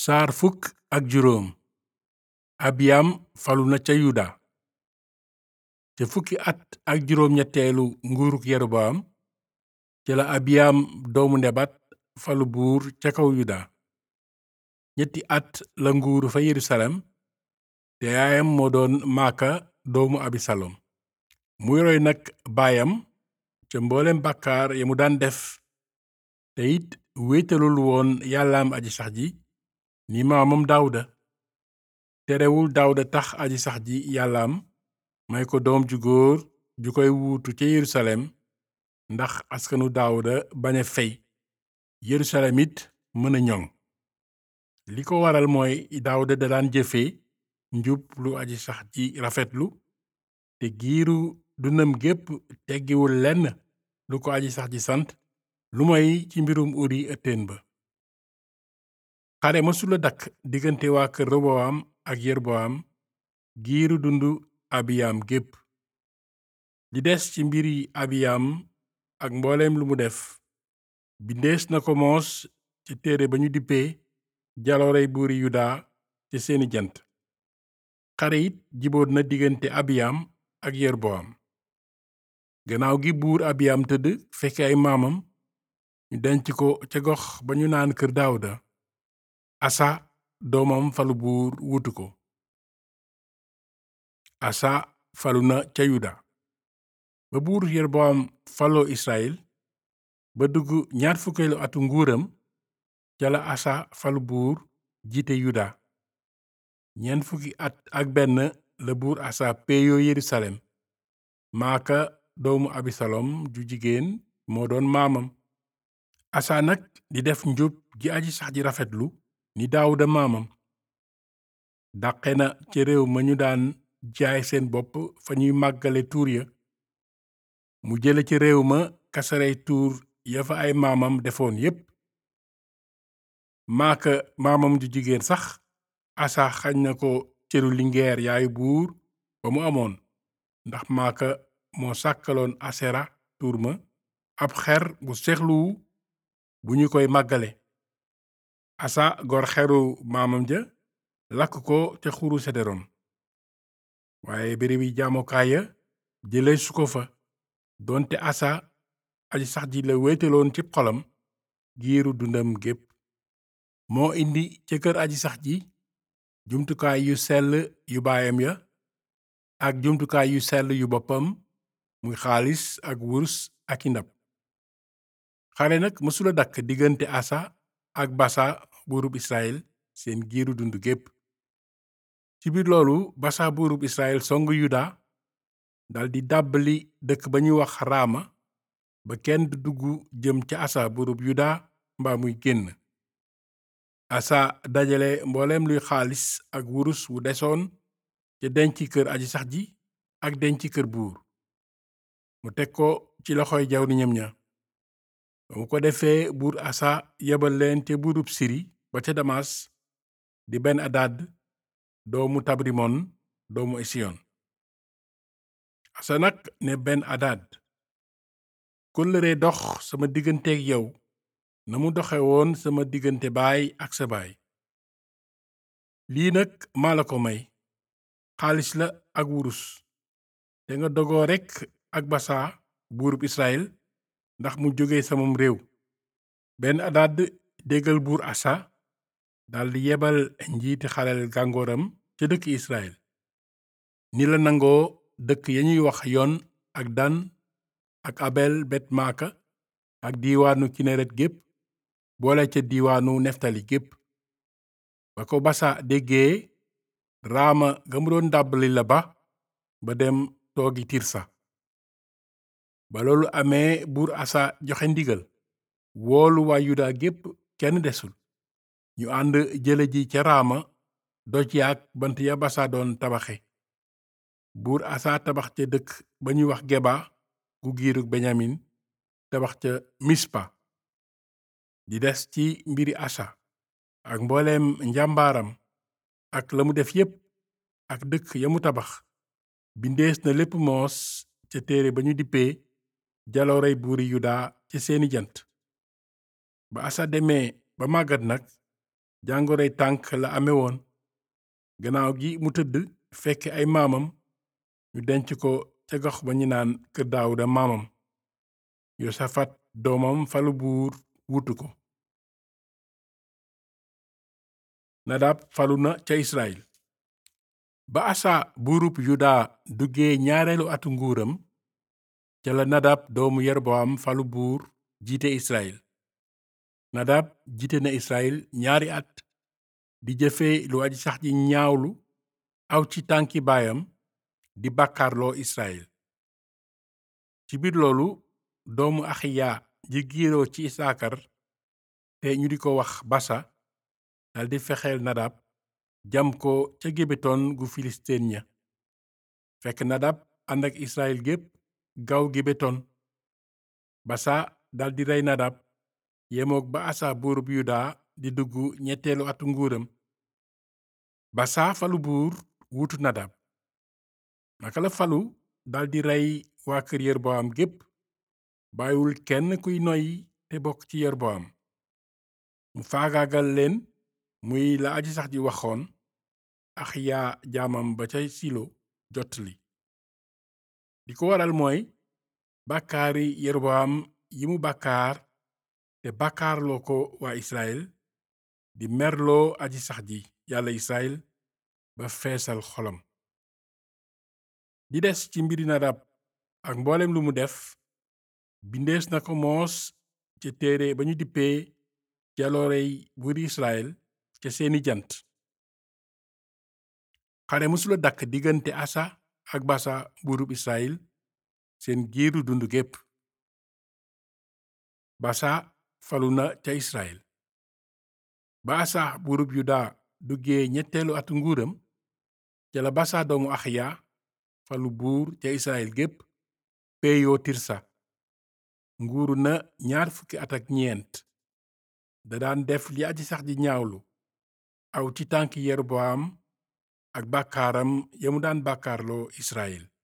saar fukk ak juróom abiyam falu na ca yuda ca fukki at ak juróom ñetteelu nguuruk yeroboam ca la abiyam doomu nebat falu buur ca kaw yuda ñetti at la nguuru fa yerusalem te yaayam moo doon maaka doomu abisalom muy roy nag baayam ca mboolem bàkkaar ya mu daan def te it wéetalul woon yàllaam aji sax ji ni maamam daawuda terewul daawuda tax aji sax ji yàllaam may ko doom ju góor ju koy wuutu ca yerusalem ndax askanu daawuda bañ a fey yerusalem it mën a ñoŋ li ko waral mooy daawuda da daan jëfe njub lu aji sax ji rafetlu te giiru dundam gépp teggiwul lenn lu ko aji sax ji sant lu moy ci mbirum uri ëtteen ba xare mësula dakk diggante waa kër roboam ak yerboam giiru dundu abiyam gépp li des ci mbiri abiyam ak mbooleem lu mu def bindees na ko moos ci téere ba ñu dippee jaloorey buuri yuda ci seeni jant xare it jiboot na diggante abiyam ak yerboam gannaaw gi buur abiyam tëdd fekke ay maamam ñu denc ko ca gox ba ñu naan kër daawuda asa doomam falu buur wuutu ko asa falu na ca yuda ba buur yerboam faloo israel ba dugg ñaar fukkeelu atu nguuram ca la asa falu buur jiite yuda ñeent fukki at ak benn la buur asa peeyoo yerusalem maaka doomu abisalom ju jigéen moo doon maamam asa nag di def njub gi aji sax ji rafetlu ni daawuda maamam dàqe na ca réew ma ñu daan jaay seen bopp fa ñuy màggale tuur ya mu jële ci réew ma kasarey tuur ya fa ay maamam defoon yépp maaka maamam ju jigéen sax asa xañ na ko cëru lingeer yaayu buur ba mu amoon ndax maaka moo sàkkaloon asera tuur ma ab xer bu seexluwu bu ñu koy màggale asa gor xeru maamam ja lakk ko ca xuru sederom waaye bérébi jaamukaay ya jëlee su ko fa doonte asa aji sax ji la wéetaloon ci xolam giiru dundam gépp moo indi ca kër aji sax ji jumtukaay yu sell yu baayam ya ak jumtukaay yu sell yu boppam muy xaalis ak wurus ak i ndab xare nag mësula dakk diggante asa ak basa buurub israel seen giiru dund gépp ci biir loolu basa buurub israel song yuda daldi dàbbali dëkk ba ñuy wax raama ba kenn du dugg jëm ca asa buurub yuda mbaa muy génn asa dajale mbooleem luy xaalis ak wurus wu desoon ca denc kër aji sax ji ak denc kër buur mu teg ko ci loxoy jawriñam ña ba mu ko defee buur asa yebal leen ca buurub siri ba ca damas di ben adad doomu tabrimon doomu esiyon asa nag ne ben adad kóllëre dox sama digganteeg yow na mu doxe woon sama diggante baay ak sa baay lii nag maa la ko may xaalis la ak wurus te nga dogoo rekk ak basa buurub israel ndax mu jóge samam réew ben adad déggal buur asa daldi yebal njiiti xaleel gàngooram ca dëkk israel ni la nangoo dëkk ya ñuy wax yon ak dan ak abel bet maaka ak diiwaanu kineret gépp boole ca diiwaanu neftali gépp ba ko basa déggee raama ga mu doon dàbbali la ba dem toogi tirsa ba loolu amee buur asa joxe ndigal woolu waa yuda gépp kenn desul ñu ànd jële ji ca raama doj yaak bant ya basa doon tabaxe buur asa tabax ca dëkk ba ñuy wax geba gu giirug benyamin tabax ca mispa di des ci mbiri asa ak mbooleem njàmbaaram ak la mu def yépp ak dëkk ya mu tabax bindees na lépp moos ca téere ba ñu dippee jaloorey buuri yuda ci seeni jant ba asa demee ba màggat nag jàngoroy tànk la amee woon. gannaaw gi mu tëdd fekk ay maamam ñu denc ko ca gox ba ñu naan kër Daawuda maamam. Yosafat doomam falu buur wuutu ko. Nadab falu na ca Israyil. ba Asa buurub Yuda duggee ñaareelu atu nguuram ca la Nadab doomu Yerboam falu buur jiite Israyil. Nadab jiite na Israyil ñaari at di jëfe lu aji sax ji ñaawlu aw ci tànki baayam di bàkkaarloo Israyil. ci biir loolu doomu Axiya ji giiroo ci Isaakar te ñu di ko wax Basa daldi fexeel Nadab jam ko ca Gibeton gu Filisteen ña. fekk Nadab ànd ak Israyil gépp gaw Gibeton. Basa daldi rey Nadab yemook ba Asa buurub Yuda di dugg ñetteelu atu nguuram. Basa falu buur wuutu Nadab. naka la falu daldi rey waa kër Yerboam gépp bàyyiwul kenn kuy noyyi te bokk ci Yerboam. mu faagaagal leen muy la aji sax ji waxoon Axiya jaamam ba ca Silo jottali. li ko waral mooy bàkkaari Yerboam yi mu bàkkaar te bàkkaarloo ko waa Israyil di merloo aji sax ji yàlla Israyil ba feesal xolam. di des ci mbiri Nadab ak mboolem lu mu def bindees na ko moos ca téere ba ñu dippee jaloorey buuri Israyil ca seeni jant. xare mësula dakk diggante Asa ak Basa buurub Israyil seen giiru dund gépp. Basa falu na ca Israyil. ba Asa buurub Yuda duggee ñetteelu atu nguuram ca la Basa doomu Axiya falu buur ca Israyil gépp peeyoo Tirsa. nguuru na 20 at ak ñeent. da daan def li aji sax ji ñaawlu aw ci tànki Yerboam ak bàkkaaram ya mu daan bàkkaarloo Israyil.